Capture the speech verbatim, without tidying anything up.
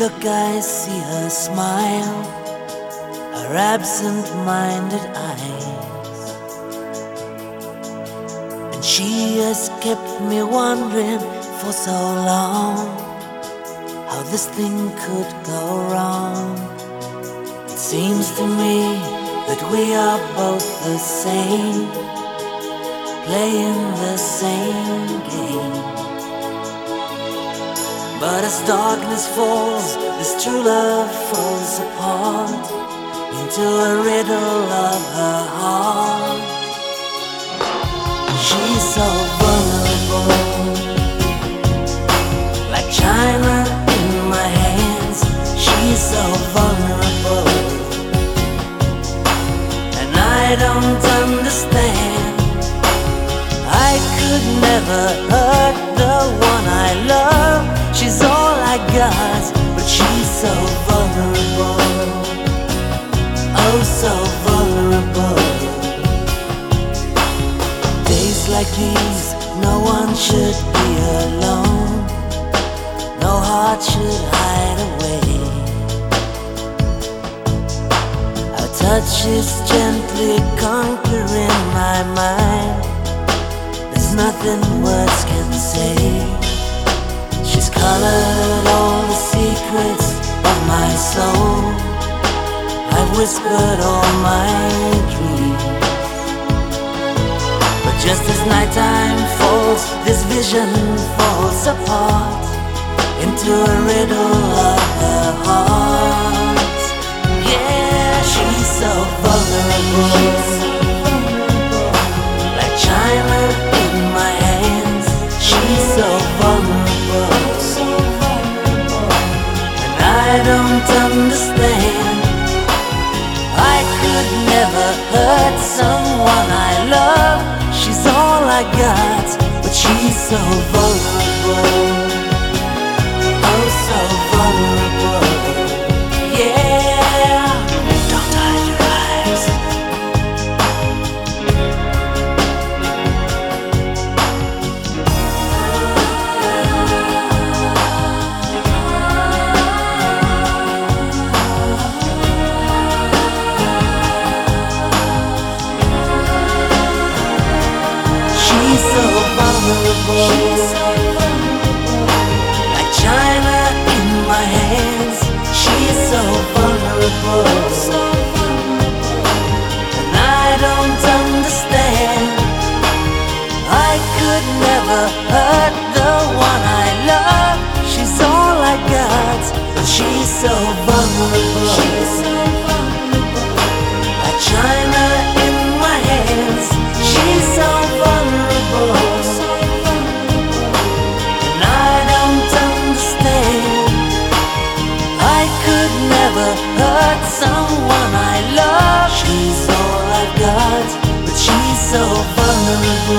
look I see her smile, her absent-minded eyes, and she has kept me wondering for so long how this thing could go wrong. It seems to me that we are both the same, playing the same game. But as darkness falls, this true love falls apart into a riddle of her heart. She's so vulnerable, like china in my hands. She's so vulnerable, and I don't understand. I could never hurt the one I love. She's all I got, but she's so vulnerable, oh so vulnerable. Days like these, no one should be alone, no heart should hide away. Her touch is gently conquering my mind, there's nothing words can say. She's colored all the secrets of my soul, I've whispered all my dreams. But just as nighttime falls, this vision falls apart into a riddle of the heart. Yeah, she's so vulnerable, like china in my hands. She's so vulnerable, I don't understand. I could never hurt someone I love. She's all I got, but she's so vulnerable, oh so vulnerable. Yeah, don't hide your eyes. She's so vulnerable, like china in my hands. She's so vulnerable, and I don't understand. I could never hurt the one I love. She's all I got, but she's so vulnerable, like china in my hands. She's so vulnerable, and I don't understand. I could never hurt someone I love. She's all I've got, but she's so vulnerable.